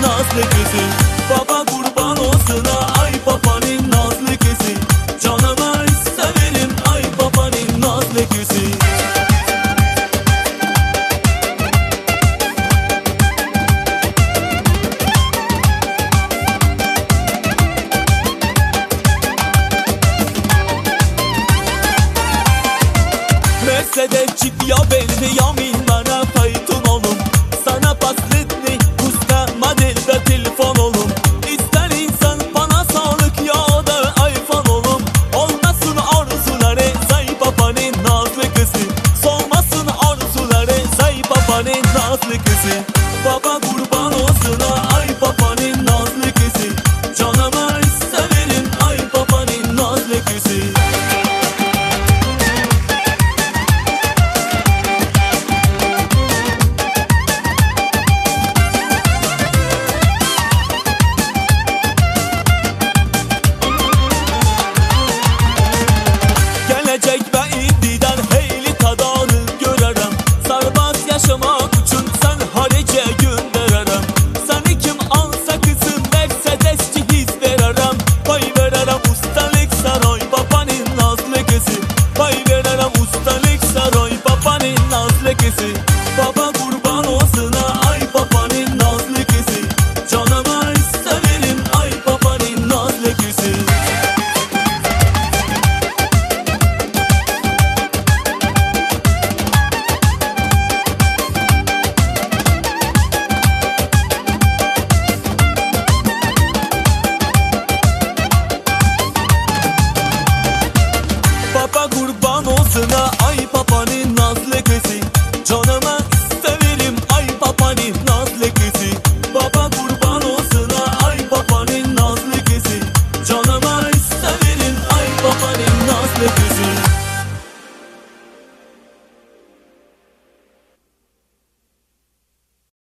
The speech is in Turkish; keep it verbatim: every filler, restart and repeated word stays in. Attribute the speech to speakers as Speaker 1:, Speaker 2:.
Speaker 1: nazlı kızı. Baba kurban olsun ay babanın nazlı kızı. Canıma severim ay babanın nazlı kızı. Mercedes çip ya belli yamin bana faytun olum. Sana pasletni usta modelde telefon olum. İster insan bana sağlık ya da iPhone olum. Olmasın arzuları say babanın nazlı kızı. Solmasın arzuları say babanın nazlı kızı. Baba kurban olsun ay babanın nazlı kızı. Canıma severim ay babanın nazlı kızı. Gelecek ve indiden heyli tadanı görürüm. Sarbaz yaşamak için sen harice gönderirim. Seni kim alsa kızım Mercedes'ci his veririm. Pay veririm ustalık saray babanın nazlı kızı. Pay veririm ustalık saray babanın nazlı kızı. Baba kurban olsun ay babanın nazlı kızı. Canıma severim ay babanın nazlı kızı. Baba kurban olsun ay babanın nazlı kızı. Canıma severim ay babanın nazlı kızı. Baba kurban olsun ay babanın nazlı kızı. Canıma severim ay babanın nazlı kızı.